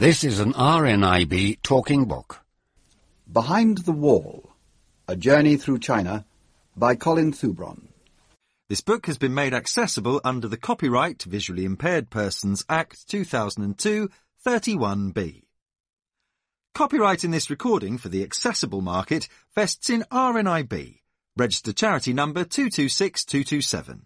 This is an RNIB talking book. Behind the Wall, A Journey Through China by Colin Thubron. This book has been made accessible under the Copyright to Visually Impaired Persons Act 2002, 31B. Copyright in this recording for the accessible market vests in RNIB, registered charity number 226227.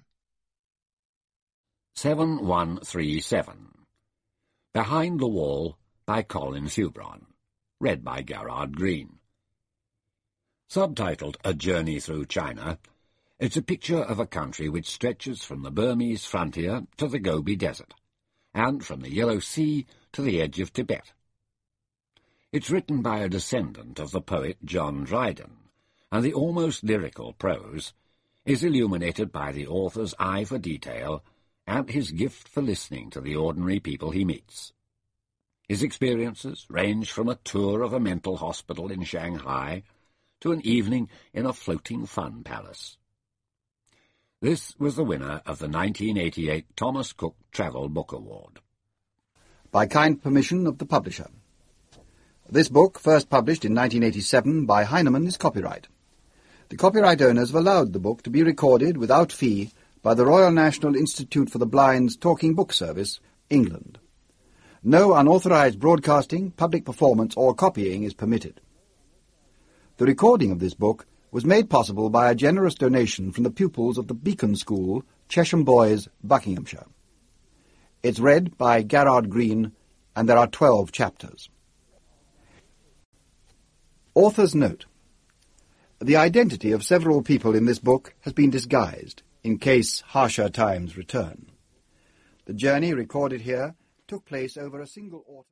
7137. Behind the Wall by Colin Thubron. Read by Gerard Green. Subtitled A Journey Through China, it's a picture of a country which stretches from the Burmese frontier to the Gobi Desert, and from the Yellow Sea to the edge of Tibet. It's written by a descendant of the poet John Dryden, and the almost lyrical prose is illuminated by the author's eye for detail and his gift for listening to the ordinary people he meets. His experiences range from a tour of a mental hospital in Shanghai to an evening in a floating fun palace. This was the winner of the 1988 Thomas Cook Travel Book Award. By kind permission of the publisher. This book, first published in 1987 by Heinemann, is copyright. The copyright owners have allowed the book to be recorded without fee by the Royal National Institute for the Blind's Talking Book Service, England. No unauthorized broadcasting, public performance or copying is permitted. The recording of this book was made possible by a generous donation from the pupils of the Beacon School, Chesham Boys, Buckinghamshire. It's read by Gerard Green, and there are 12 chapters. Author's note. The identity of several people in this book has been disguised, in case harsher times return. The journey recorded here took place over a single autumn.